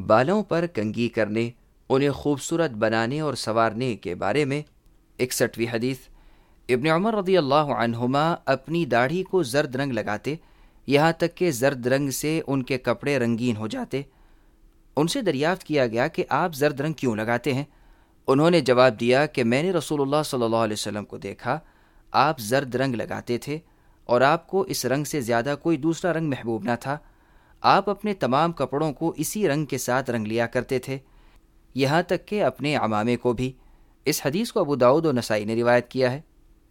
बालों पर कंघी करने, उन्हें खूबसूरत बनाने और संवारने के बारे में। 61वीं हदीस, इब्न उमर रज़ियल्लाहु अन्हुमा अपनी दाढ़ी को जर्द रंग लगाते, यहाँ तक कि जर्द रंग से उनके कपड़े रंगीन हो जाते। उनसे दरियाफ्त किया गया कि आप जर्द रंग क्यों लगाते हैं? उन्होंने जवाब दिया कि मैंने रसूलुल्लाह सल्लल्लाहु अलैहि वसल्लम को देखा, आप जर्द रंग लगाते थे और आपको इस रंग से ज़्यादा कोई दूसरा रंग महबूब न था। आप अपने तमाम कपड़ों को इसी रंग के साथ रंग लिया करते थे, यहाँ तक कि अपने अमामे को भी। इस हदीस को अबू दाऊद और नसाई ने रिवायत किया है।